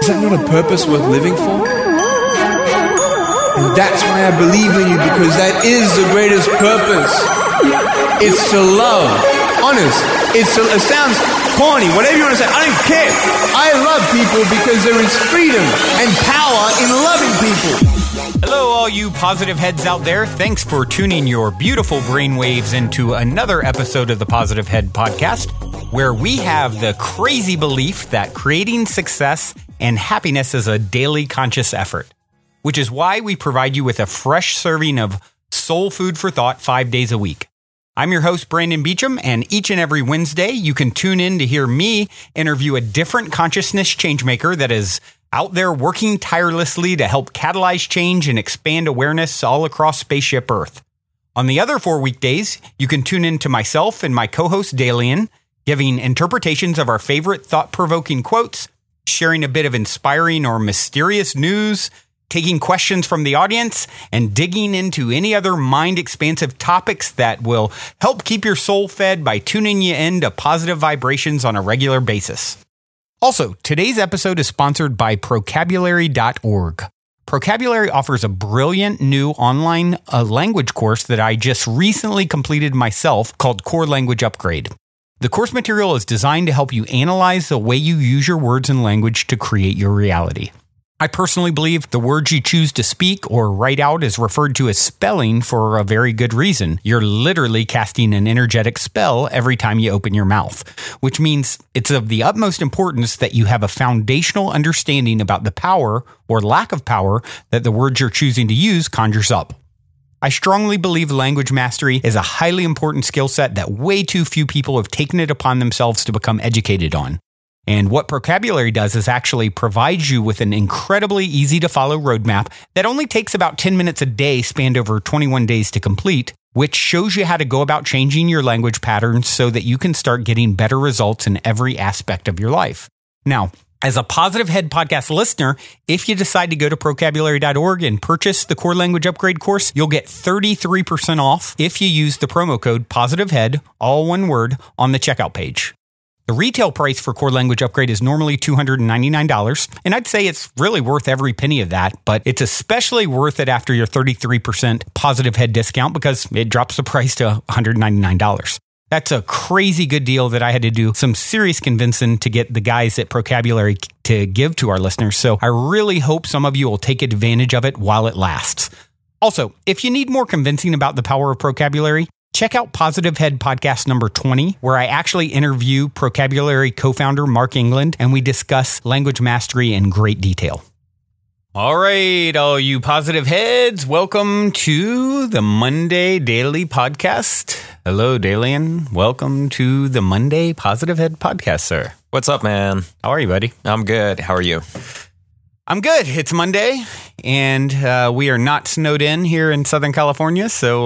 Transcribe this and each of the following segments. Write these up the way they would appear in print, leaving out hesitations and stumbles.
Is that not a purpose worth living for? And that's why I believe in you, because that is the greatest purpose. It's to love. Honest. It sounds corny, whatever you want to say. I don't care. I love people because there is freedom and power in loving people. Hello, all you positive heads out there. Thanks for tuning your beautiful brainwaves into another episode of the Positive Head Podcast, where we have the crazy belief that creating success and happiness is a daily conscious effort, which is why we provide you with a fresh serving of soul food for thought 5 days a week. I'm your host, Brandon Beecham, and each and every Wednesday, you can tune in to hear me interview a different consciousness changemaker that is out there working tirelessly to help catalyze change and expand awareness all across Spaceship Earth. On the other 4 weekdays, you can tune in to myself and my co-host, Dalian, giving interpretations of our favorite thought-provoking quotes, sharing a bit of inspiring or mysterious news, taking questions from the audience, and digging into any other mind-expansive topics that will help keep your soul fed by tuning you into positive vibrations on a regular basis. Also, today's episode is sponsored by Procabulary.org. Procabulary offers a brilliant new online language course that I just recently completed myself called Core Language Upgrade. The course material is designed to help you analyze the way you use your words and language to create your reality. I personally believe the words you choose to speak or write out is referred to as spelling for a very good reason. You're literally casting an energetic spell every time you open your mouth, which means it's of the utmost importance that you have a foundational understanding about the power or lack of power that the words you're choosing to use conjures up. I strongly believe language mastery is a highly important skill set that way too few people have taken it upon themselves to become educated on. And what Procabulary does is actually provides you with an incredibly easy to follow roadmap that only takes about 10 minutes a day spanned over 21 days to complete, which shows you how to go about changing your language patterns so that you can start getting better results in every aspect of your life. Now, as a Positive Head Podcast listener, if you decide to go to Procabulary.org and purchase the Core Language Upgrade course, you'll get 33% off if you use the promo code POSITIVEHEAD, all one word, on the checkout page. The retail price for Core Language Upgrade is normally $299, and I'd say it's really worth every penny of that, but it's especially worth it after your 33% Positive Head discount because it drops the price to $199. That's a crazy good deal that I had to do some serious convincing to get the guys at Procabulary to give to our listeners, so I really hope some of you will take advantage of it while it lasts. Also, if you need more convincing about the power of Procabulary, check out Positive Head Podcast number 20, where I actually interview Procabulary co-founder Mark England, and we discuss language mastery in great detail. All right, all you positive heads, welcome to the Monday Daily Podcast. Hello, Dalian. Welcome to the Monday Positive Head Podcast, sir. What's up, man? How are you, buddy? I'm good. How are you? I'm good. It's Monday, and we are not snowed in here in Southern California, so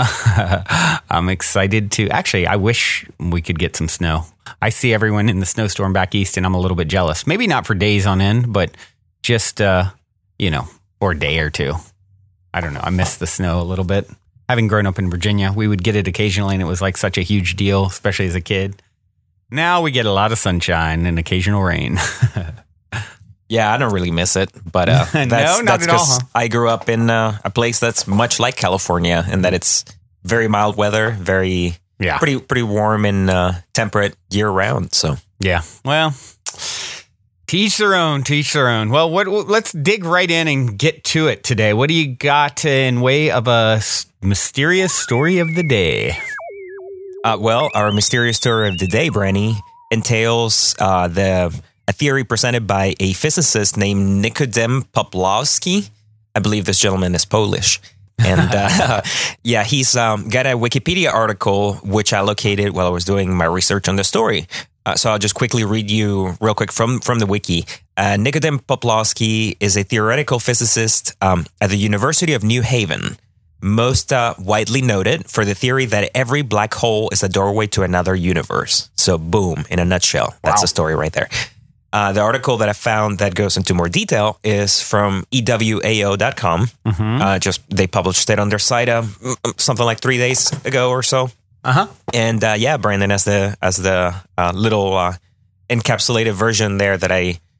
I'm excited to... Actually, I wish we could get some snow. I see everyone in the snowstorm back east, and I'm a little bit jealous. Maybe not for days on end, but just, for a day or two. I don't know. I miss the snow a little bit. Having grown up in Virginia, we would get it occasionally, and it was like such a huge deal, especially as a kid. Now we get a lot of sunshine and occasional rain. Yeah, I don't really miss it, but that's because I grew up in a place that's much like California, in that it's very mild weather, pretty warm and temperate year round. So yeah, well, teach their own. Well, let's dig right in and get to it today. What do you got in way of a mysterious story of the day? Well, our mysterious story of the day, Branny, entails a theory presented by a physicist named Nikodem Poplawski. I believe this gentleman is Polish. And he's got a Wikipedia article, which I located while I was doing my research on the story. So I'll just quickly read you real quick from the wiki. Nikodem Poplawski is a theoretical physicist at the University of New Haven, most widely noted for the theory that every black hole is a doorway to another universe. So boom, in a nutshell, that's the story right there. The article that I found that goes into more detail is from EWAO.com. Mm-hmm. They published it on their site something like 3 days ago or so. And Brandon, as the little encapsulated version there that I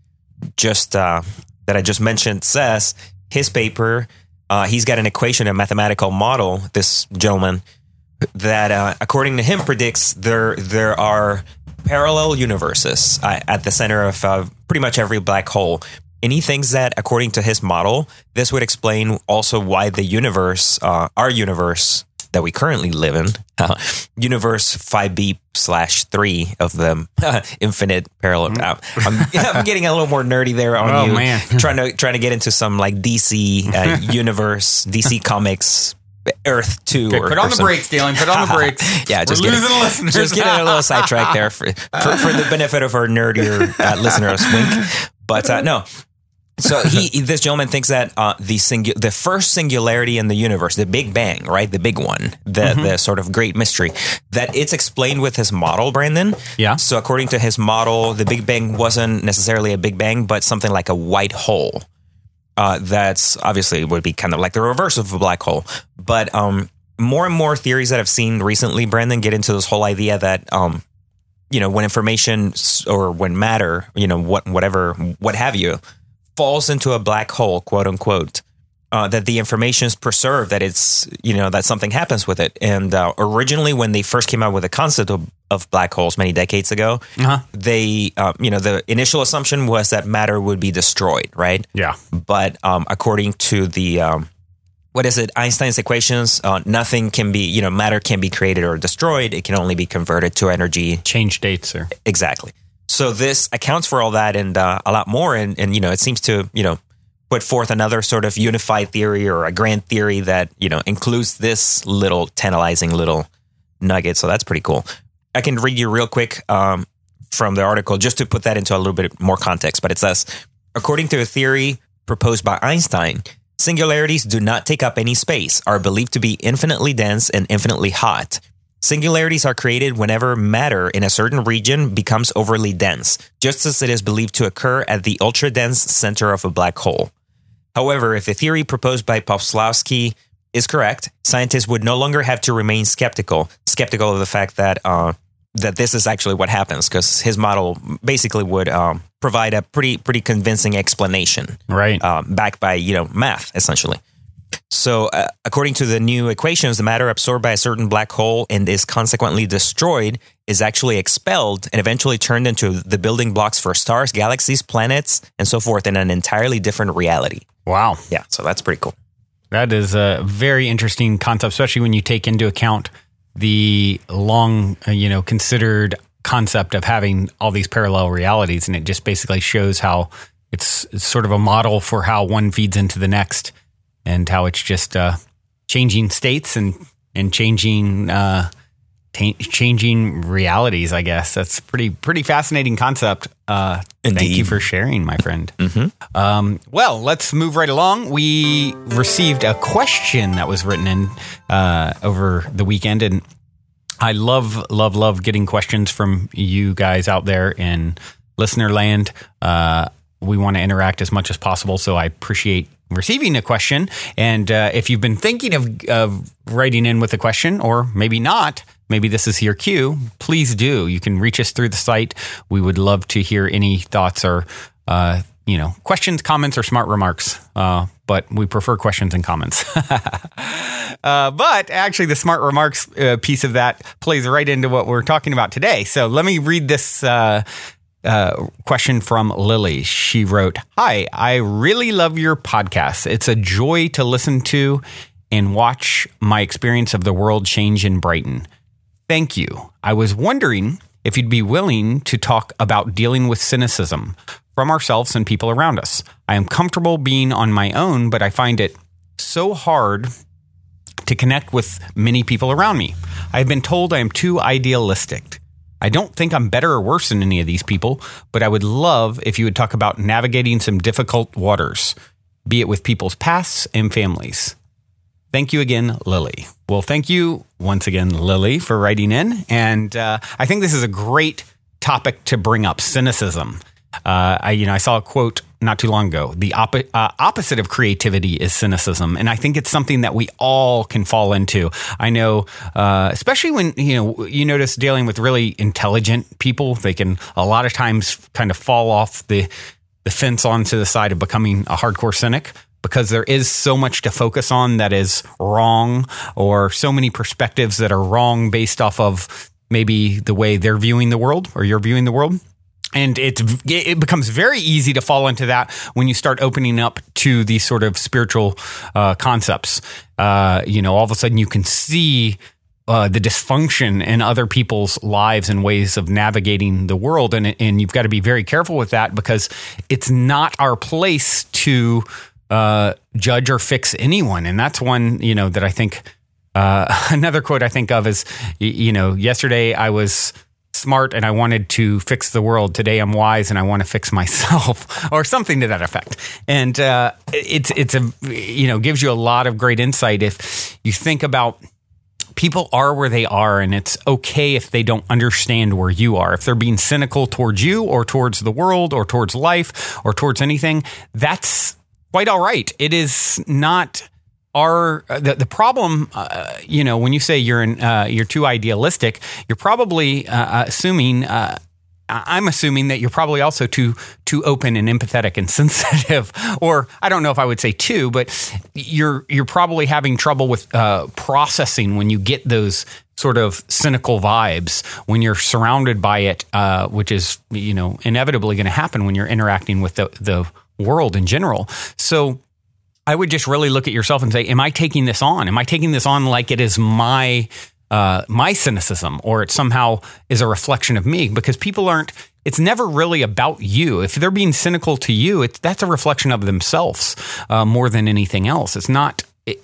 I just mentioned says, his paper, he's got an equation, a mathematical model, this gentleman, that according to him predicts there are parallel universes at the center of pretty much every black hole. And he thinks that, according to his model, this would explain also why the universe, our universe that we currently live in, universe 5B/3 of the infinite parallel. I'm getting a little more nerdy there on you. Man. trying to get into some like DC universe, DC Comics, Earth 2. Okay, put on the brakes, Dalen. Put on the brakes. Yeah, We're losing listeners. Just getting a little sidetracked there for the benefit of our nerdier listeners. Wink. But no. So this gentleman thinks that the first singularity in the universe, the Big Bang, right, the big one, the sort of great mystery, that it's explained with his model, Brandon. Yeah. So according to his model, the Big Bang wasn't necessarily a Big Bang, but something like a white hole. That's obviously would be kind of like the reverse of a black hole. But more and more theories that I've seen recently, Brandon, get into this whole idea that when information or when matter, what have you, falls into a black hole, quote unquote, that the information is preserved, that it's, that something happens with it. And originally, when they first came out with the concept of black holes many decades ago, they, the initial assumption was that matter would be destroyed, right? Yeah. But according to the, Einstein's equations, nothing can be, matter can be created or destroyed. It can only be converted to energy. Change states, or Exactly. So this accounts for all that and a lot more. And it seems to, put forth another sort of unified theory or a grand theory that, includes this little tantalizing little nugget. So that's pretty cool. I can read you real quick from the article just to put that into a little bit more context. But it says, according to a theory proposed by Einstein, singularities do not take up any space, are believed to be infinitely dense and infinitely hot. Singularities are created whenever matter in a certain region becomes overly dense, just as it is believed to occur at the ultra-dense center of a black hole. However, if the theory proposed by Poplavsky is correct, scientists would no longer have to remain skeptical of the fact that that this is actually what happens, because his model basically would provide a pretty convincing explanation, right? Backed by math, essentially. So, according to the new equations, the matter absorbed by a certain black hole and is consequently destroyed is actually expelled and eventually turned into the building blocks for stars, galaxies, planets, and so forth in an entirely different reality. Wow. Yeah, so that's pretty cool. That is a very interesting concept, especially when you take into account the long, considered concept of having all these parallel realities. And it just basically shows how it's sort of a model for how one feeds into the next. And how it's just changing states and changing changing realities, I guess. That's pretty fascinating concept. Thank you for sharing, my friend. Mm-hmm. Well, let's move right along. We received a question that was written in over the weekend, and I love getting questions from you guys out there in listener land. We want to interact as much as possible, so I appreciate receiving a question. And if you've been thinking of writing in with a question, or maybe not, maybe this is your cue, please do. You can reach us through the site. We would love to hear any thoughts or questions, comments, or smart remarks. But we prefer questions and comments. But actually, the smart remarks piece of that plays right into what we're talking about today. So let me read this question from Lily. She wrote, "Hi, I really love your podcast. It's a joy to listen to and watch my experience of the world change and brighten. Thank you. I was wondering if you'd be willing to talk about dealing with cynicism from ourselves and people around us. I am comfortable being on my own, but I find it so hard to connect with many people around me. I've been told I am too idealistic. I don't think I'm better or worse than any of these people, but I would love if you would talk about navigating some difficult waters, be it with people's pasts and families. Thank you again, Lily." Well, thank you once again, Lily, for writing in. And I think this is a great topic to bring up, cynicism. I saw a quote not too long ago. The opposite of creativity is cynicism. And I think it's something that we all can fall into. I know, especially when, you notice dealing with really intelligent people, they can a lot of times kind of fall off the the fence onto the side of becoming a hardcore cynic, because there is so much to focus on that is wrong, or so many perspectives that are wrong based off of maybe the way they're viewing the world or you're viewing the world. And it becomes very easy to fall into that when you start opening up to these sort of spiritual concepts. All of a sudden you can see the dysfunction in other people's lives and ways of navigating the world. And you've got to be very careful with that, because it's not our place to judge or fix anyone. And that's one, that I think, another quote I think of is, yesterday I was smart and I wanted to fix the world. Today I'm wise and I want to fix myself, or something to that effect. And gives you a lot of great insight if you think about people are where they are, and it's okay if they don't understand where you are. If they're being cynical towards you or towards the world or towards life or towards anything, that's quite all right. It is not the problem, when you say you're too idealistic, you're probably assuming. I'm assuming that you're probably also too open and empathetic and sensitive, or I don't know if I would say too, but you're probably having trouble with processing when you get those sort of cynical vibes when you're surrounded by it, which is inevitably going to happen when you're interacting with the world in general. So I would just really look at yourself and say, am I taking this on? Am I taking this on like it is my cynicism, or it somehow is a reflection of me? Because people it's never really about you. If they're being cynical to you, that's a reflection of themselves more than anything else. It's not,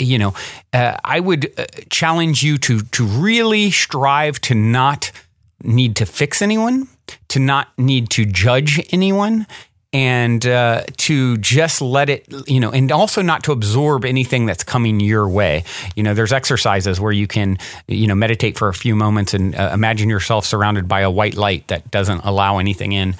I would challenge you to really strive to not need to fix anyone, to not need to judge anyone, and to just let it, and also not to absorb anything that's coming your way. There's exercises where you can, meditate for a few moments and imagine yourself surrounded by a white light that doesn't allow anything in,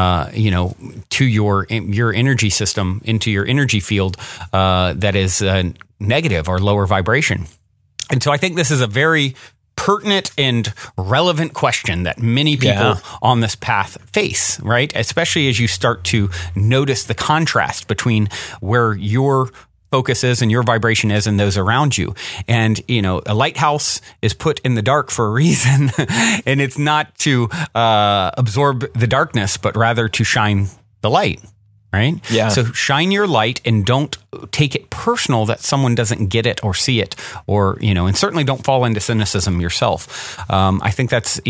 to your energy system, into your energy field that is negative or lower vibration. And so I think this is a very pertinent and relevant question that many people on this path face, right? Especially as you start to notice the contrast between where your focus is and your vibration is and those around you. And, a lighthouse is put in the dark for a reason, and it's not to absorb the darkness, but rather to shine the light. Right? Yeah. So shine your light and don't take it personal that someone doesn't get it or see it, or, and certainly don't fall into cynicism yourself. I think that's,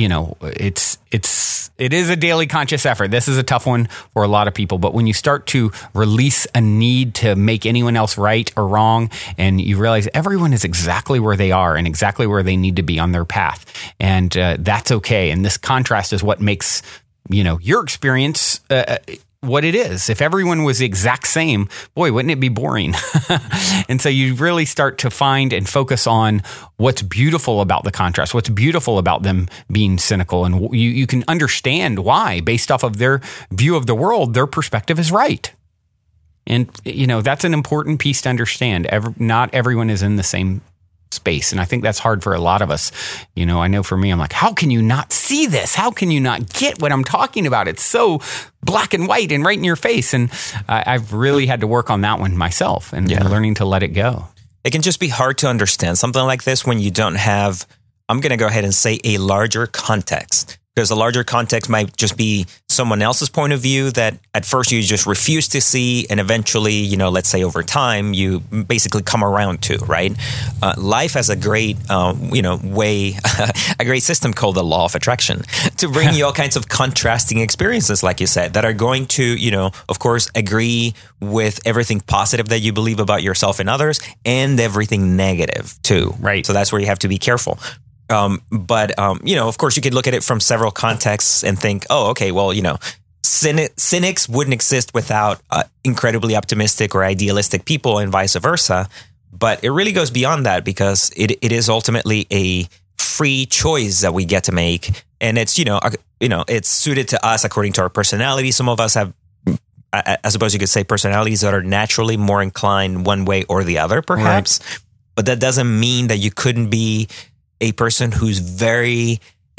it is a daily conscious effort. This is a tough one for a lot of people, but when you start to release a need to make anyone else right or wrong, and you realize everyone is exactly where they are and exactly where they need to be on their path. And that's okay. And this contrast is what makes, your experience what it is. If everyone was the exact same, boy, wouldn't it be boring? And so you really start to find and focus on what's beautiful about the contrast, what's beautiful about them being cynical. And you can understand why, based off of their view of the world, their perspective is right. And, that's an important piece to understand. Not everyone is in the same space. And I think that's hard for a lot of us. I know for me, I'm like, how can you not see this? How can you not get what I'm talking about? It's so black and white and right in your face. And I've really had to work on that one myself and learning to let it go. It can just be hard to understand something like this when you don't have, I'm going to go ahead and say, a larger context. Because a larger context might just be someone else's point of view that at first you just refuse to see, and eventually, let's say over time, you basically come around to, right? Life has a great, way, a great system called the law of attraction to bring you all kinds of contrasting experiences, like you said, that are going to, of course, agree with everything positive that you believe about yourself and others, and everything negative too. Right. So that's where you have to be careful. But of course, you could look at it from several contexts and think, oh, okay, well, cynics wouldn't exist without incredibly optimistic or idealistic people, and vice versa. But it really goes beyond that, because it is ultimately a free choice that we get to make. And it's, it's suited to us according to our personality. Some of us have, I suppose you could say, personalities that are naturally more inclined one way or the other, perhaps. Right. But that doesn't mean that you couldn't be a person who's very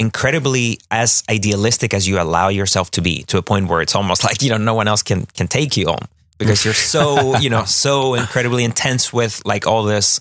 incredibly as idealistic as you allow yourself to be, to a point where it's almost like, no one else can take you home because you're so, so incredibly intense with like all this,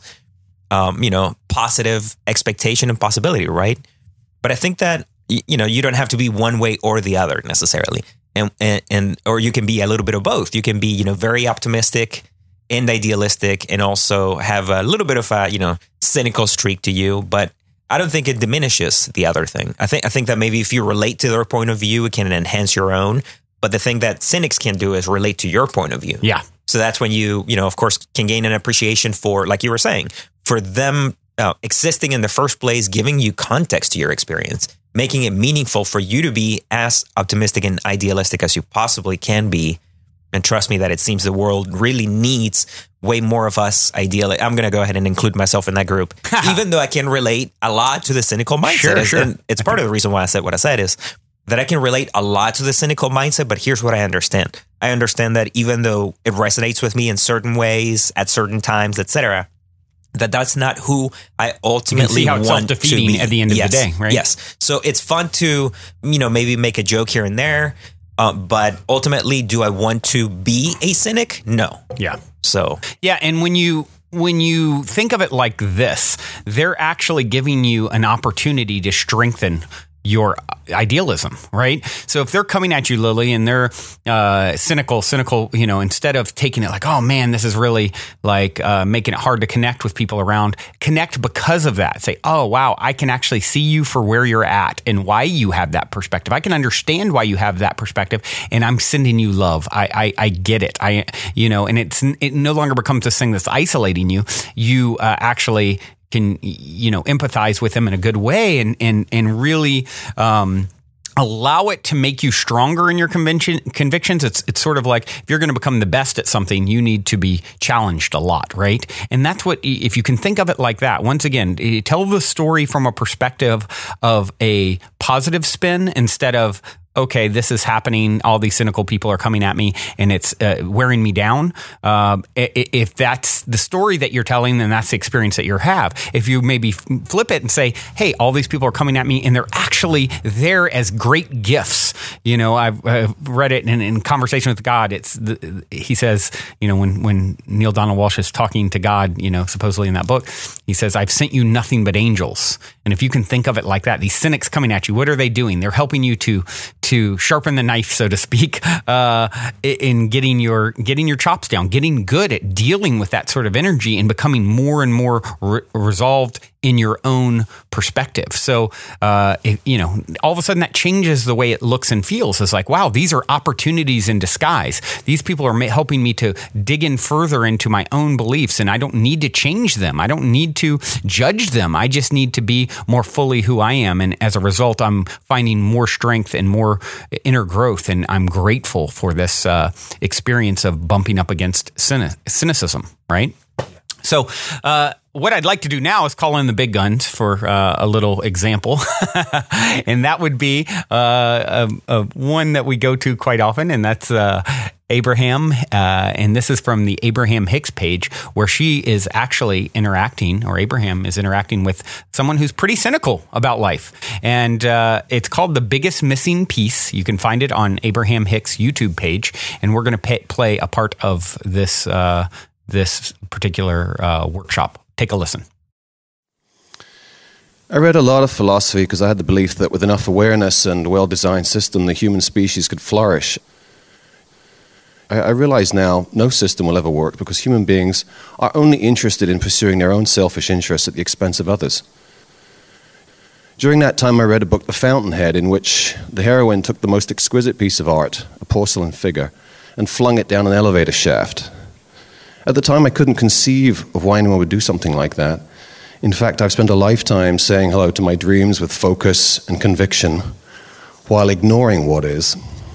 positive expectation and possibility, right? But I think that, you don't have to be one way or the other necessarily. And or you can be a little bit of both. You can be, very optimistic and idealistic and also have a little bit of a, cynical streak to you, but I don't think it diminishes the other thing. I think that maybe if you relate to their point of view, it can enhance your own. But the thing that cynics can do is relate to your point of view. Yeah. So that's when you, of course, can gain an appreciation for, like you were saying, for them existing in the first place, giving you context to your experience, making it meaningful for you to be as optimistic and idealistic as you possibly can be. And trust me that it seems the world really needs way more of us ideally. I'm going to go ahead and include myself in that group, even though I can relate a lot to the cynical mindset. Sure. And it's part of the reason why I said what I said is that I can relate a lot to the cynical mindset, but here's what I understand. I understand that even though it resonates with me in certain ways, at certain times, etc., that's not who I ultimately want to be at the end of the day, right? Yes. So it's fun to, maybe make a joke here and there. But ultimately, do I want to be a cynic? No. Yeah. So. Yeah. And when you think of it like this, they're actually giving you an opportunity to strengthen your idealism, right? So if they're coming at you, Lily, and they're cynical, instead of taking it like, oh man, this is really like making it hard to connect with people around, connect because of that. Say, oh wow, I can actually see you for where you're at and why you have that perspective. I can understand why you have that perspective, and I'm sending you love. I get it. And it no longer becomes this thing that's isolating you. You actually can, empathize with them in a good way and really allow it to make you stronger in your convictions. It's sort of like if you're going to become the best at something, you need to be challenged a lot, right? And that's what, if you can think of it like that, once again, tell the story from a perspective of a positive spin instead of, okay, this is happening, all these cynical people are coming at me and it's wearing me down. If that's the story that you're telling, then that's the experience that you have. If you maybe flip it and say, hey, all these people are coming at me and they're actually there as great gifts. I've read it in Conversation with God. He says, when Neil Donald Walsch is talking to God, supposedly in that book, he says, I've sent you nothing but angels. And if you can think of it like that, these cynics coming at you, what are they doing? They're helping you to sharpen the knife, so to speak, in getting your chops down, getting good at dealing with that sort of energy and becoming more and more resolved in your own perspective. So, all of a sudden that changes the way it looks and feels. It's like, wow, these are opportunities in disguise. These people are helping me to dig in further into my own beliefs, and I don't need to change them. I don't need to judge them. I just need to be more fully who I am. And as a result, I'm finding more strength and more inner growth. And I'm grateful for this experience of bumping up against cynicism, right? So, what I'd like to do now is call in the big guns for a little example. And that would be one that we go to quite often, and that's Abraham. And this is from the Abraham Hicks page, where she is actually interacting, or Abraham is interacting with someone who's pretty cynical about life. And it's called The Biggest Missing Piece. You can find it on Abraham Hicks' YouTube page. And we're going to play a part of this particular workshop. Take a listen. I read a lot of philosophy because I had the belief that with enough awareness and a well-designed system, the human species could flourish. I realize now no system will ever work because human beings are only interested in pursuing their own selfish interests at the expense of others. During that time, I read a book, The Fountainhead, in which the heroine took the most exquisite piece of art, a porcelain figure, and flung it down an elevator shaft. At the time, I couldn't conceive of why anyone would do something like that. In fact, I've spent a lifetime saying hello to my dreams with focus and conviction while ignoring what is.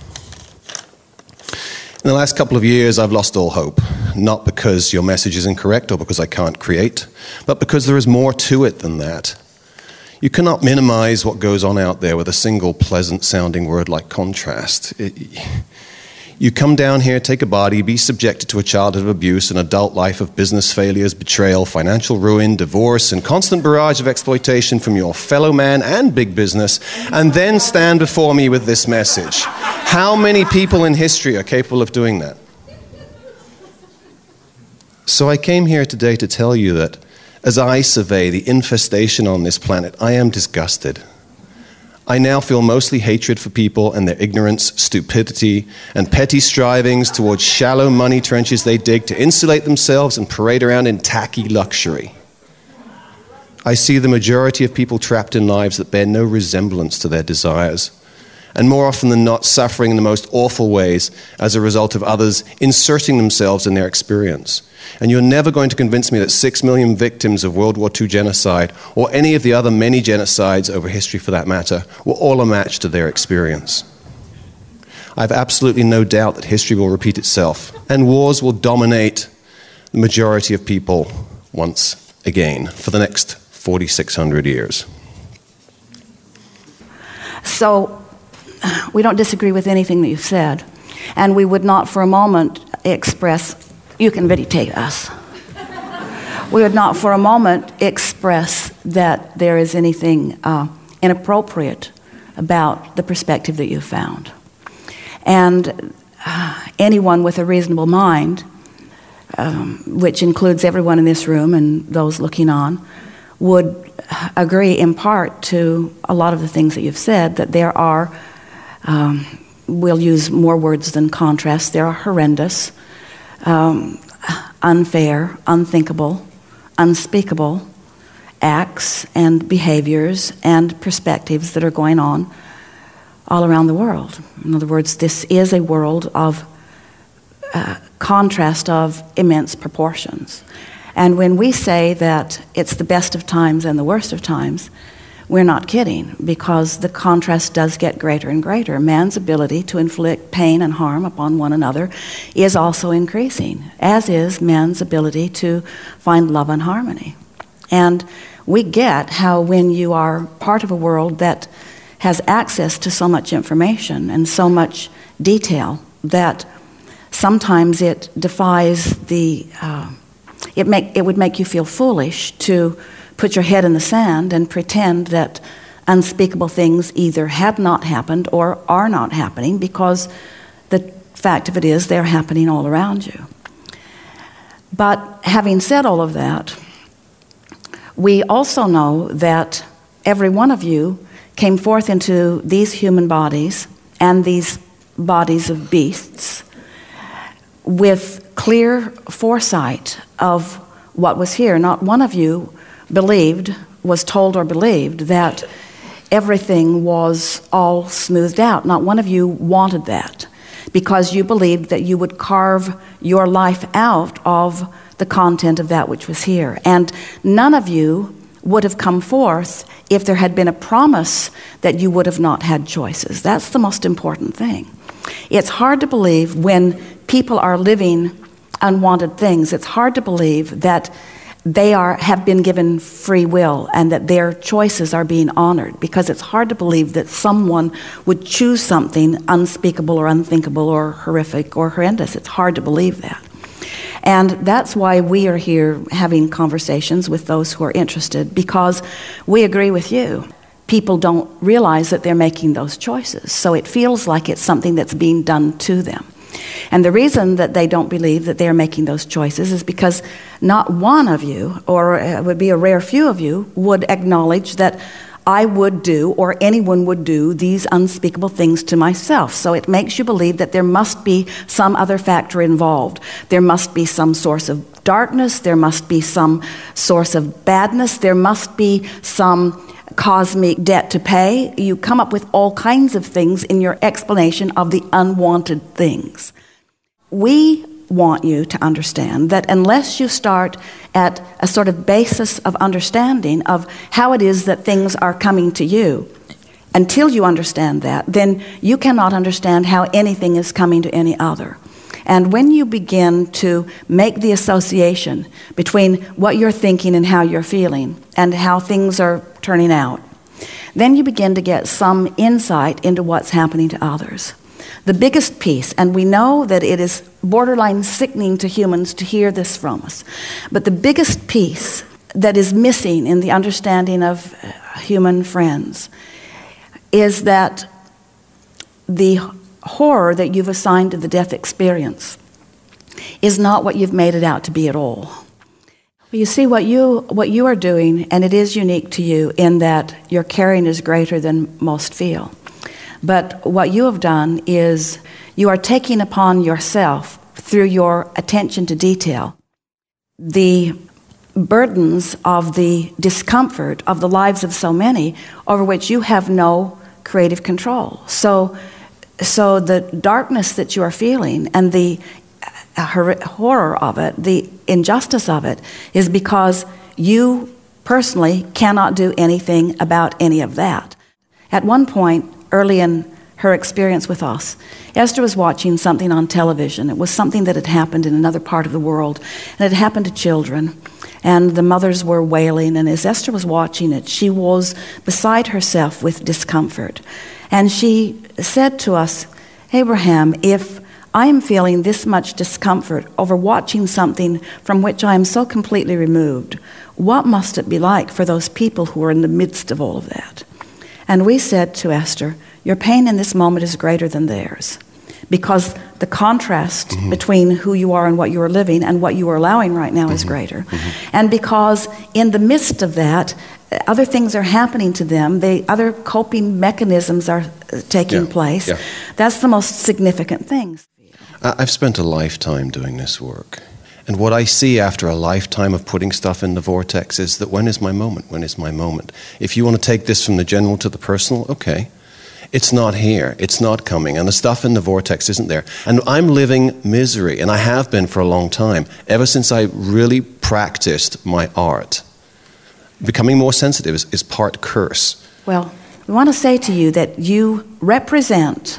In the last couple of years, I've lost all hope, not because your message is incorrect or because I can't create, but because there is more to it than that. You cannot minimize what goes on out there with a single pleasant-sounding word like contrast. You come down here, take a body, be subjected to a childhood of abuse, an adult life of business failures, betrayal, financial ruin, divorce, and constant barrage of exploitation from your fellow man and big business, and then stand before me with this message. How many people in history are capable of doing that? So I came here today to tell you that as I survey the infestation on this planet, I am disgusted. I now feel mostly hatred for people and their ignorance, stupidity, and petty strivings towards shallow money trenches they dig to insulate themselves and parade around in tacky luxury. I see the majority of people trapped in lives that bear no resemblance to their desires, and more often than not suffering in the most awful ways as a result of others inserting themselves in their experience. And you're never going to convince me that 6 million victims of World War II genocide, or any of the other many genocides over history for that matter, were all a match to their experience. I have absolutely no doubt that history will repeat itself, and wars will dominate the majority of people once again for the next 4,600 years. So, we don't disagree with anything that you've said, and we would not for a moment express, you can meditate us. We would not for a moment express that there is anything inappropriate about the perspective that you found. And anyone with a reasonable mind, which includes everyone in this room and those looking on, would agree in part to a lot of the things that you've said, that there are we'll use more words than contrast. There are horrendous, unfair, unthinkable, unspeakable acts and behaviors and perspectives that are going on all around the world. In other words, this is a world of contrast of immense proportions. And when we say that it's the best of times and the worst of times, we're not kidding, because the contrast does get greater and greater. Man's ability to inflict pain and harm upon one another is also increasing, as is man's ability to find love and harmony. And we get how when you are part of a world that has access to so much information and so much detail that sometimes it defies the, it would make you feel foolish to put your head in the sand and pretend that unspeakable things either have not happened or are not happening, because the fact of it is they're happening all around you. But having said all of that, we also know that every one of you came forth into these human bodies and these bodies of beasts with clear foresight of what was here. Not one of you was told or believed that everything was all smoothed out. Not one of you wanted that, because you believed that you would carve your life out of the content of that which was here. And none of you would have come forth if there had been a promise that you would have not had choices. That's the most important thing. It's hard to believe when people are living unwanted things. It's hard to believe that they have been given free will and that their choices are being honored, because it's hard to believe that someone would choose something unspeakable or unthinkable or horrific or horrendous. It's hard to believe that. And that's why we are here having conversations with those who are interested, because we agree with you. People don't realize that they're making those choices, so it feels like it's something that's being done to them. And the reason that they don't believe that they're making those choices is because not one of you, or it would be a rare few of you, would acknowledge that I would do, or anyone would do, these unspeakable things to myself. So it makes you believe that there must be some other factor involved. There must be some source of darkness. There must be some source of badness. There must be some cosmic debt to pay. You come up with all kinds of things in your explanation of the unwanted things. We want you to understand that unless you start at a sort of basis of understanding of how it is that things are coming to you, until you understand that, then you cannot understand how anything is coming to any other. And when you begin to make the association between what you're thinking and how you're feeling and how things are turning out, then you begin to get some insight into what's happening to others. The biggest piece, and we know that it is borderline sickening to humans to hear this from us, but the biggest piece that is missing in the understanding of human friends is that the horror that you've assigned to the death experience is not what you've made it out to be at all. You see, what you are doing, and it is unique to you in that your caring is greater than most feel. But what you have done is you are taking upon yourself, through your attention to detail, the burdens of the discomfort of the lives of so many over which you have no creative control. So the darkness that you are feeling and the horror of it, the injustice of it, is because you personally cannot do anything about any of that. At one point, early in her experience with us, Esther was watching something on television. It was something that had happened in another part of the world, and it happened to children, and the mothers were wailing, and as Esther was watching it, she was beside herself with discomfort. And she said to us, Abraham, if I am feeling this much discomfort over watching something from which I am so completely removed, what must it be like for those people who are in the midst of all of that? And we said to Esther, your pain in this moment is greater than theirs, because the contrast between who you are and what you are living and what you are allowing right now is greater. And because in the midst of that, other things are happening to them, other coping mechanisms are taking place. Yeah. That's the most significant thing. I've spent a lifetime doing this work. And what I see after a lifetime of putting stuff in the vortex is that when is my moment? When is my moment? If you want to take this from the general to the personal, okay. It's not here. It's not coming. And the stuff in the vortex isn't there. And I'm living misery, and I have been for a long time, ever since I really practiced my art. Becoming more sensitive is part curse. Well, we want to say to you that you represent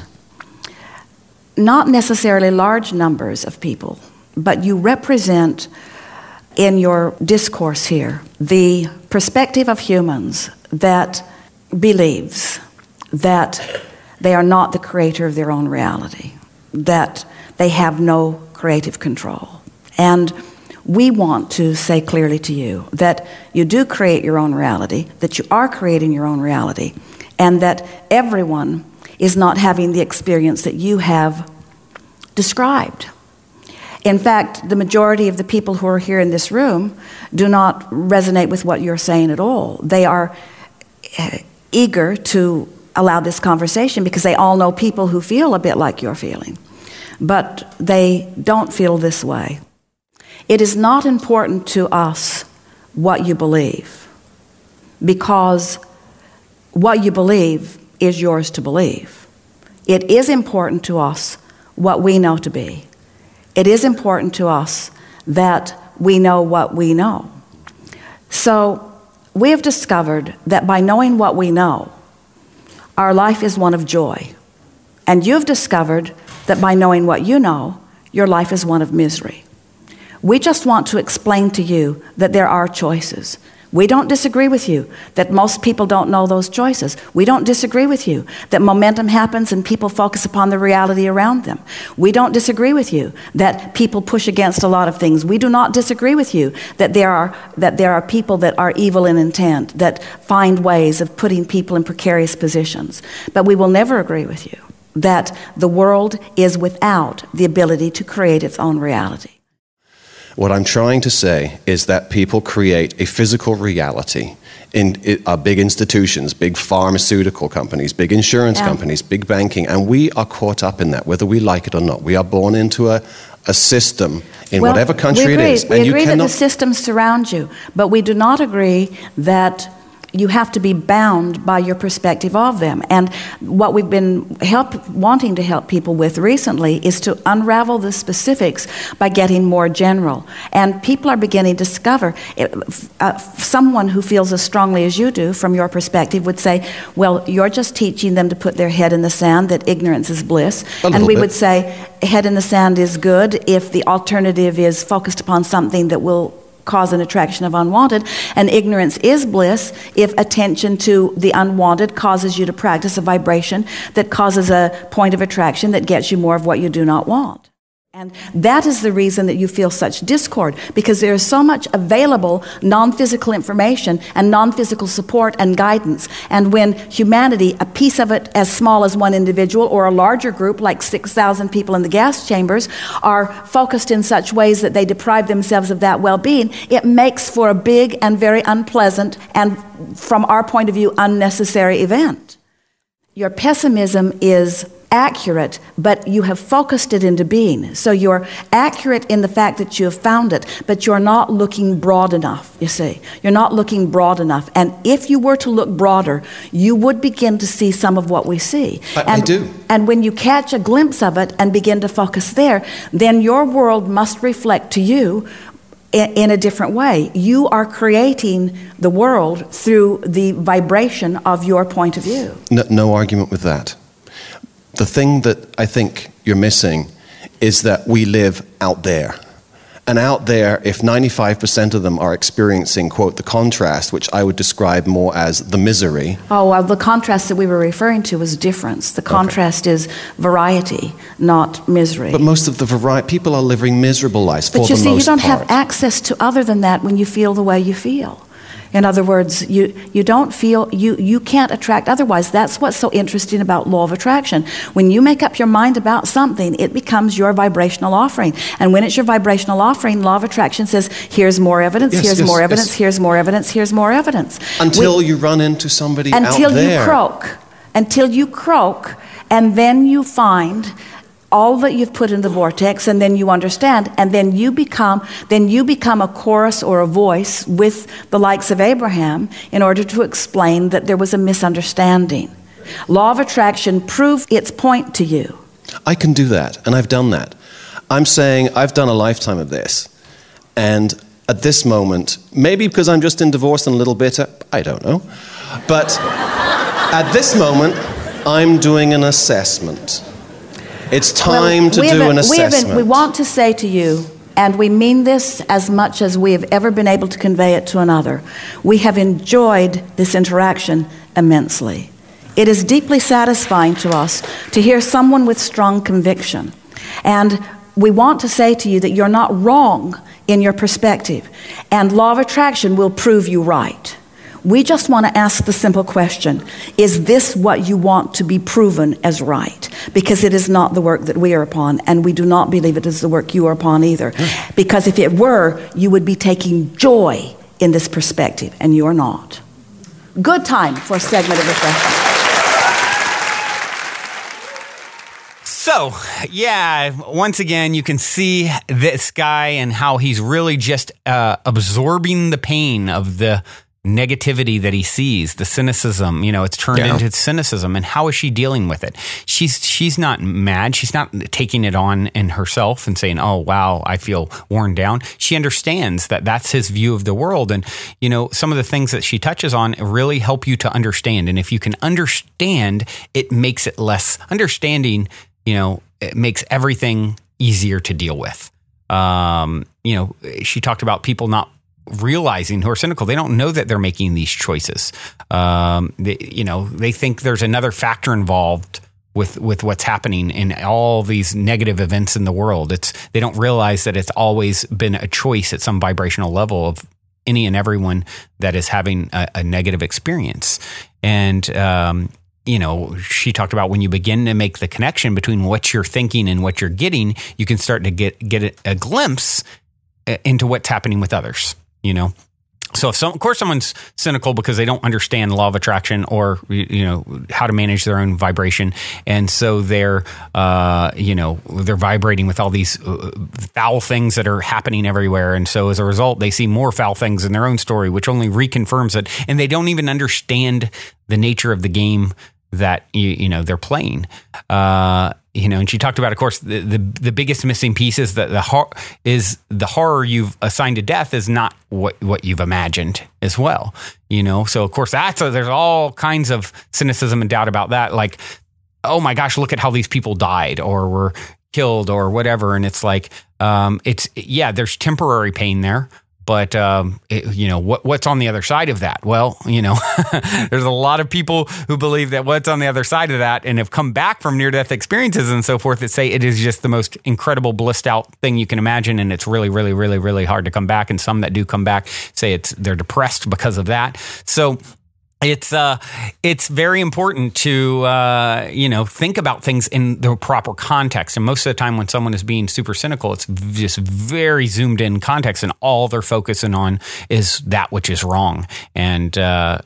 not necessarily large numbers of people, but you represent in your discourse here the perspective of humans that believes that they are not the creator of their own reality, that they have no creative control. And we want to say clearly to you that you do create your own reality, that you are creating your own reality, and that everyone is not having the experience that you have described. In fact, the majority of the people who are here in this room do not resonate with what you're saying at all. They are eager to allow this conversation because they all know people who feel a bit like you're feeling, but they don't feel this way. It is not important to us what you believe, because what you believe is yours to believe. It is important to us what we know to be. It is important to us that we know what we know. So we have discovered that by knowing what we know, our life is one of joy. And you've discovered that by knowing what you know, your life is one of misery. We just want to explain to you that there are choices. We don't disagree with you that most people don't know those choices. We don't disagree with you that momentum happens and people focus upon the reality around them. We don't disagree with you that people push against a lot of things. We do not disagree with you that there are people that are evil in intent, that find ways of putting people in precarious positions. But we will never agree with you that the world is without the ability to create its own reality. What I'm trying to say is that people create a physical reality in big institutions, big pharmaceutical companies, big insurance companies, big banking, and we are caught up in that, whether we like it or not. We are born into a system in whatever country it is. We agree that the systems surround you, but we do not agree that you have to be bound by your perspective of them. And what we've been wanting to help people with recently is to unravel the specifics by getting more general. And people are beginning to discover, someone who feels as strongly as you do from your perspective would say, well, you're just teaching them to put their head in the sand, that ignorance is bliss. And we would say, head in the sand is good if the alternative is focused upon something that will cause an attraction of unwanted, and ignorance is bliss if attention to the unwanted causes you to practice a vibration that causes a point of attraction that gets you more of what you do not want. And that is the reason that you feel such discord, because there is so much available non-physical information and non-physical support and guidance. And when humanity, a piece of it as small as one individual or a larger group like 6,000 people in the gas chambers are focused in such ways that they deprive themselves of that well-being, it makes for a big and very unpleasant and, from our point of view, unnecessary event. Your pessimism is accurate, but you have focused it into being. So you're accurate in the fact that you have found it, but you're not looking broad enough, you see. You're not looking broad enough. And if you were to look broader, you would begin to see some of what we see. I do. And when you catch a glimpse of it and begin to focus there, then your world must reflect to you in a different way. You are creating the world through the vibration of your point of view. No argument with that. The thing that I think you're missing is that we live out there. And out there, if 95% of them are experiencing, quote, the contrast, which I would describe more as the misery. Oh, well, the contrast that we were referring to was difference. The contrast is variety, not misery. But most of the people are living miserable lives for the most part. But you see, you don't have access to other than that when you feel the way you feel. In other words, you don't feel, you can't attract otherwise. That's what's so interesting about law of attraction. When you make up your mind about something, it becomes your vibrational offering. And when it's your vibrational offering, law of attraction says, here's more evidence, here's more evidence, here's more evidence, here's more evidence. Until you run into somebody out there. Until you croak, and then you find all that you've put in the vortex, and then you understand, and then you become a chorus or a voice with the likes of Abraham in order to explain that there was a misunderstanding. Law of attraction proved its point to you. I can do that, and I've done that. I'm saying I've done a lifetime of this, and at this moment, maybe because I'm just in divorce and a little bitter, I don't know, but at this moment, I'm doing an assessment. It's time to do an assessment. We want to say to you, and we mean this as much as we have ever been able to convey it to another, we have enjoyed this interaction immensely. It is deeply satisfying to us to hear someone with strong conviction. And we want to say to you that you're not wrong in your perspective, and law of attraction will prove you right. We just want to ask the simple question, is this what you want to be proven as right? Because it is not the work that we are upon, and we do not believe it is the work you are upon either. Because if it were, you would be taking joy in this perspective, and you are not. Good time for a segment of refreshment. So, yeah, once again, you can see this guy and how he's really just absorbing the pain of the negativity that he sees, the cynicism, it's turned into cynicism. And how is she dealing with it? She's not mad. She's not taking it on in herself and saying, oh, wow, I feel worn down. She understands that that's his view of the world. And, some of the things that she touches on really help you to understand. And if you can understand, it makes it less understanding, it makes everything easier to deal with. She talked about people not realizing who are cynical. They don't know that they're making these choices. They think there's another factor involved with what's happening in all these negative events in the world. They don't realize that it's always been a choice at some vibrational level of any and everyone that is having a negative experience. And, she talked about when you begin to make the connection between what you're thinking and what you're getting, you can start to get a glimpse into what's happening with others. So of course someone's cynical because they don't understand law of attraction or, how to manage their own vibration. And so they're vibrating with all these foul things that are happening everywhere. And so as a result, they see more foul things in their own story, which only reconfirms it. And they don't even understand the nature of the game that, they're playing. And she talked about, of course, the biggest missing piece is that the horror you've assigned to death is not what you've imagined as well. So of course there's all kinds of cynicism and doubt about that. Like, oh my gosh, look at how these people died or were killed or whatever. And it's like, there's temporary pain there, But, what's on the other side of that? Well, there's a lot of people who believe that what's on the other side of that and have come back from near-death experiences and so forth that say it is just the most incredible blissed out thing you can imagine. And it's really, really, really, really hard to come back. And some that do come back say they're depressed because of that. So it's very important to, think about things in the proper context. And most of the time when someone is being super cynical, it's just very zoomed in context and all they're focusing on is that which is wrong. And, that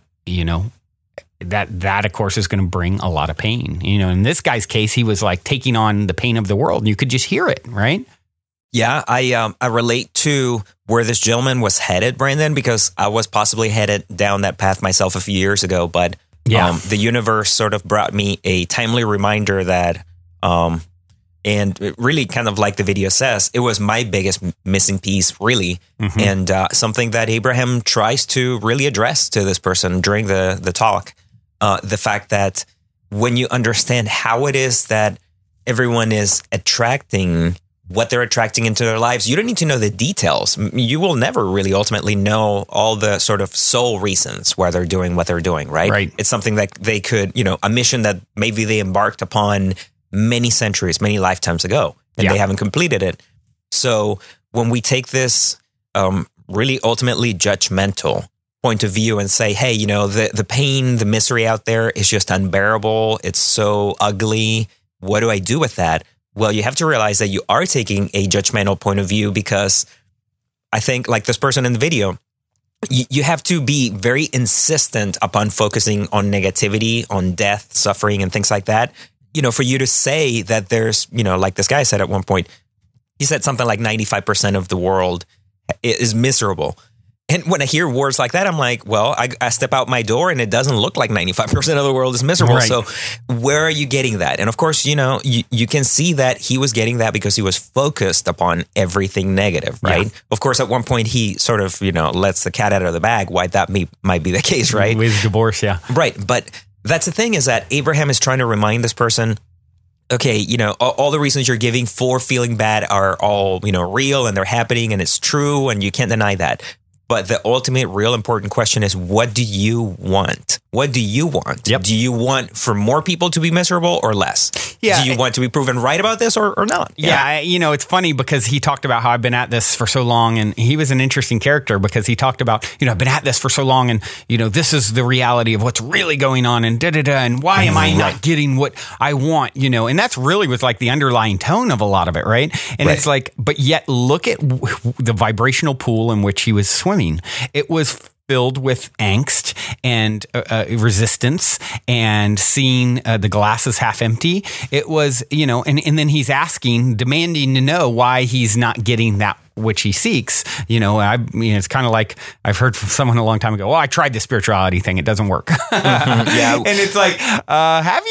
of course is going to bring a lot of pain. In this guy's case, he was like taking on the pain of the world and you could just hear it, right? Yeah, I relate to where this gentleman was headed, Brandon, because I was possibly headed down that path myself a few years ago. But the universe sort of brought me a timely reminder that, and really kind of like the video says, it was my biggest missing piece, really. Mm-hmm. And something that Abraham tries to really address to this person during the talk. The fact that when you understand how it is that everyone is attracting what they're attracting into their lives, you don't need to know the details. You will never really ultimately know all the sort of soul reasons why they're doing what they're doing, right? Right. It's something that they could, a mission that maybe they embarked upon many centuries, many lifetimes ago, and they haven't completed it. So when we take this really ultimately judgmental point of view and say, hey, the pain, the misery out there is just unbearable. It's so ugly. What do I do with that? Well, you have to realize that you are taking a judgmental point of view because I think like this person in the video, you have to be very insistent upon focusing on negativity, on death, suffering, and things like that. For you to say that there's, like this guy said at one point, he said something like 95% of the world is miserable. And when I hear words like that, I'm like, well, I step out my door and it doesn't look like 95% of the world is miserable. Right. So where are you getting that? And of course, you can see that he was getting that because he was focused upon everything negative, right? Yeah. Of course, at one point he sort of, lets the cat out of the bag. Why that might be the case, right? With divorce, yeah. Right. But that's the thing is that Abraham is trying to remind this person, okay, all the reasons you're giving for feeling bad are all, real and they're happening and it's true and you can't deny that. But the ultimate real important question is, what do you want? What do you want? Yep. Do you want for more people to be miserable or less? Yeah. Do you want to be proven right about this or not? Yeah. It's funny because he talked about how I've been at this for so long, and he was an interesting character because he talked about, I've been at this for so long and, this is the reality of what's really going on and and why am I not getting what I want, and that's really was like the underlying tone of a lot of it, right? And It's like, but yet look at the vibrational pool in which he was swimming. It was filled with angst and resistance and seeing the glass is half empty. It was, and then he's demanding to know why he's not getting that which he seeks. It's kind of like I've heard from someone a long time ago, I tried the spirituality thing. It doesn't work. Yeah. And it's like, have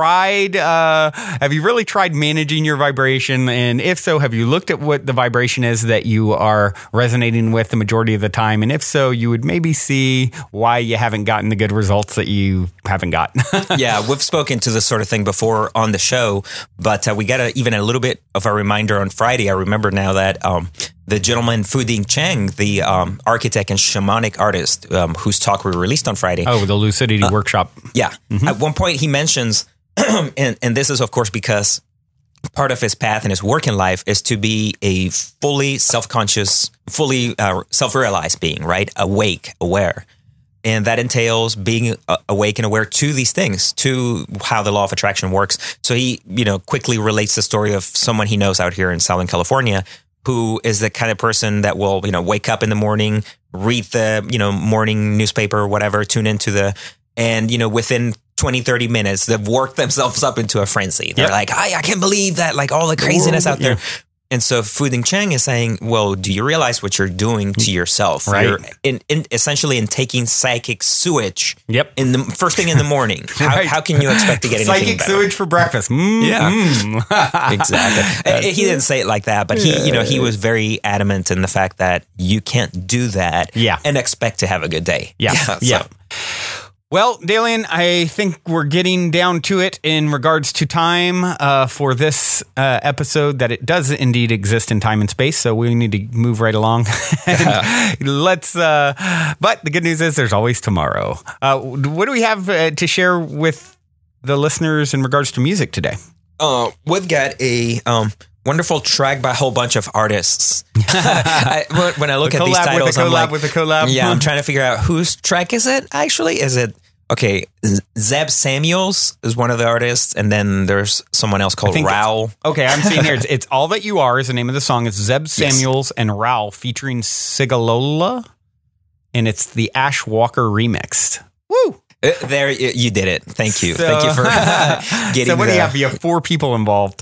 you really tried managing your vibration? And if so, have you looked at what the vibration is that you are resonating with the majority of the time? And if so, you would maybe see why you haven't gotten the good results that you haven't gotten. Yeah, we've spoken to this sort of thing before on the show, but we got even a little bit of a reminder on Friday. I remember now that the gentleman Fu-Ding Cheng, the architect and shamanic artist whose talk we released on Friday. Oh, the Lucidity Workshop. Yeah. Mm-hmm. At one point he mentions, and this is of course because part of his path and his work in life is to be a fully self-conscious, fully self-realized being, right? Awake, aware. And that entails being awake and aware to these things, to how the law of attraction works. So he, quickly relates the story of someone he knows out here in Southern California who is the kind of person that will, wake up in the morning, read the, morning newspaper or whatever, tune into and within 20, 30 minutes, they've worked themselves up into a frenzy. They're like, I can't believe that, like all the craziness out there. And so Fu-Ding Cheng is saying, well, do you realize what you're doing to yourself? Right. You're essentially taking psychic sewage in the first thing in the morning. How can you expect to get anything psychic better? Sewage for breakfast. Exactly. He didn't say it like that, but he was very adamant in the fact that you can't do that and expect to have a good day. Yeah. So. Well, Dalian, I think we're getting down to it in regards to time for this episode, that it does indeed exist in time and space. So we need to move right along. But the good news is there's always tomorrow. What do we have to share with the listeners in regards to music today? We've got a wonderful track by a whole bunch of artists. When I look at these titles, I'm like, with the collab. Yeah, I'm trying to figure out whose track is it. Actually, is it okay? Zeb Samuels is one of the artists, and then there's someone else called Raul. Okay, I'm seeing here. It's All That You Are is the name of the song. It's Zeb Samuels and Raul featuring Sigalola, and it's the Ash Walker remixed. Woo! There, you did it. Thank you. Thank you for getting. So what do you have? You have 4 people involved.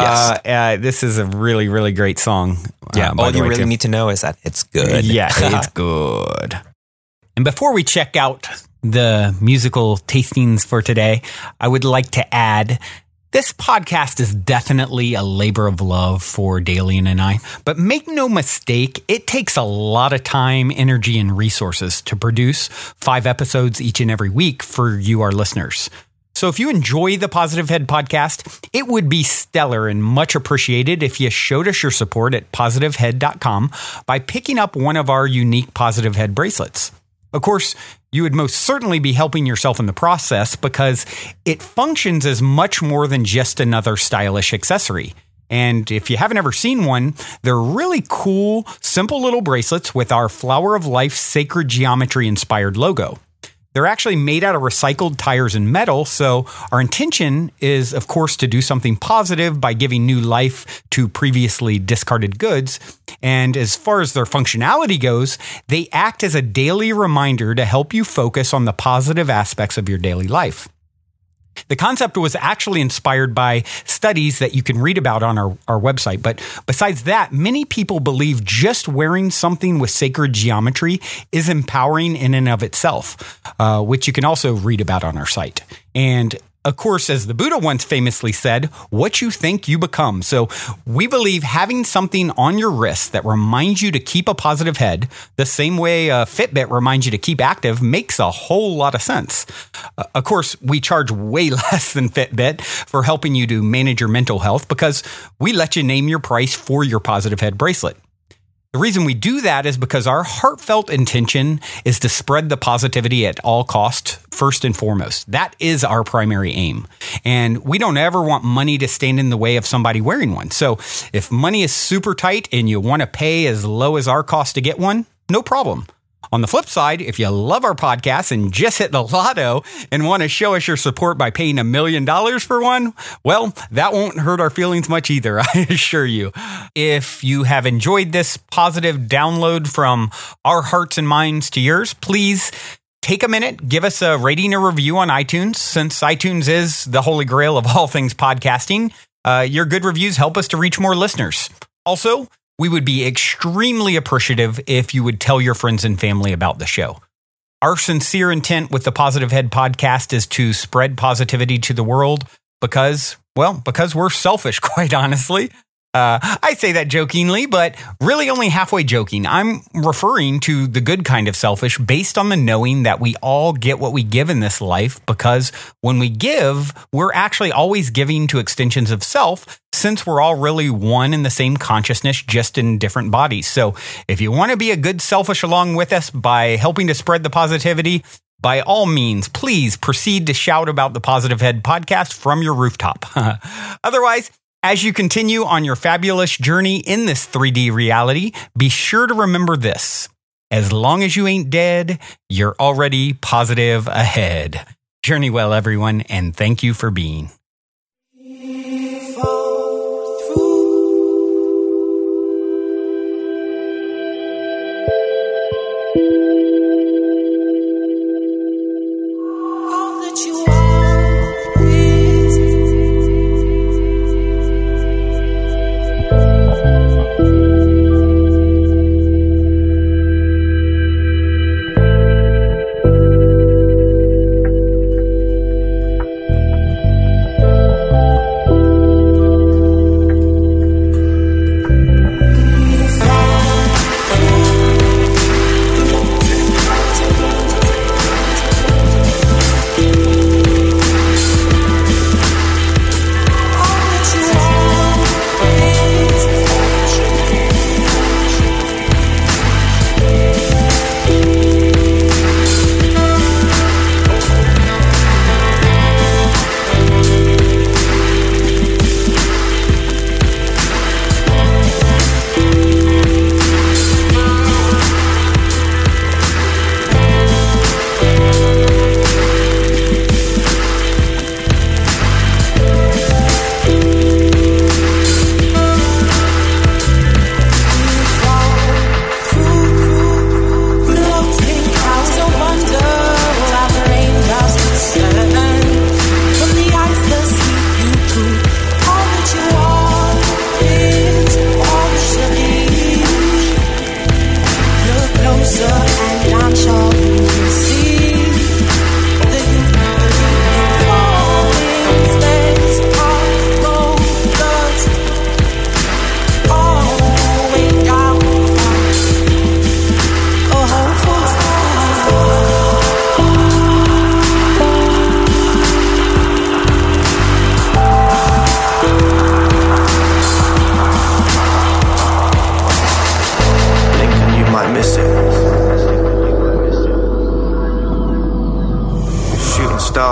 Yes. This is a really, really great song. Yeah. All you really need to know is that it's good. Yeah, it's good. And before we check out the musical tastings for today, I would like to add, this podcast is definitely a labor of love for Dalian and I, but make no mistake, it takes a lot of time, energy, and resources to produce 5 episodes each and every week for you, our listeners. So if you enjoy the Positive Head podcast, it would be stellar and much appreciated if you showed us your support at positivehead.com by picking up one of our unique Positive Head bracelets. Of course, you would most certainly be helping yourself in the process because it functions as much more than just another stylish accessory. And if you haven't ever seen one, they're really cool, simple little bracelets with our Flower of Life sacred geometry inspired logo. They're actually made out of recycled tires and metal, so our intention is, of course, to do something positive by giving new life to previously discarded goods. And as far as their functionality goes, they act as a daily reminder to help you focus on the positive aspects of your daily life. The concept was actually inspired by studies that you can read about on our website. But besides that, many people believe just wearing something with sacred geometry is empowering in and of itself, which you can also read about on our site. And of course, as the Buddha once famously said, what you think you become. So we believe having something on your wrist that reminds you to keep a positive head, the same way a Fitbit reminds you to keep active, makes a whole lot of sense. Of course, we charge way less than Fitbit for helping you to manage your mental health because we let you name your price for your Positive Head bracelet. The reason we do that is because our heartfelt intention is to spread the positivity at all costs, first and foremost. That is our primary aim. And we don't ever want money to stand in the way of somebody wearing one. So if money is super tight and you want to pay as low as our cost to get one, no problem. On the flip side, if you love our podcast and just hit the lotto and want to show us your support by paying $1 million for one, well, that won't hurt our feelings much either, I assure you. If you have enjoyed this positive download from our hearts and minds to yours, please take a minute, give us a rating or review on iTunes, since iTunes is the holy grail of all things podcasting. Your good reviews help us to reach more listeners. Also, we would be extremely appreciative if you would tell your friends and family about the show. Our sincere intent with the Positive Head podcast is to spread positivity to the world because we're selfish, quite honestly. I say that jokingly, but really only halfway joking. I'm referring to the good kind of selfish based on the knowing that we all get what we give in this life, because when we give, we're actually always giving to extensions of self, since we're all really one in the same consciousness, just in different bodies. So if you want to be a good selfish along with us by helping to spread the positivity, by all means, please proceed to shout about the Positive Head podcast from your rooftop. Otherwise, as you continue on your fabulous journey in this 3D reality, be sure to remember this. As long as you ain't dead, you're already positive ahead. Journey well, everyone, and thank you for being.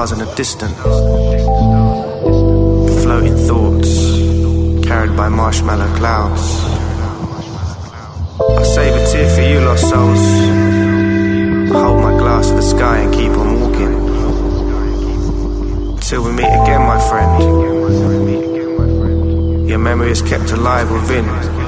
stars in the distance, floating thoughts carried by marshmallow clouds. I save a tear for you, lost souls. I hold my glass to the sky and keep on walking till we meet again, my friend. Your memory is kept alive within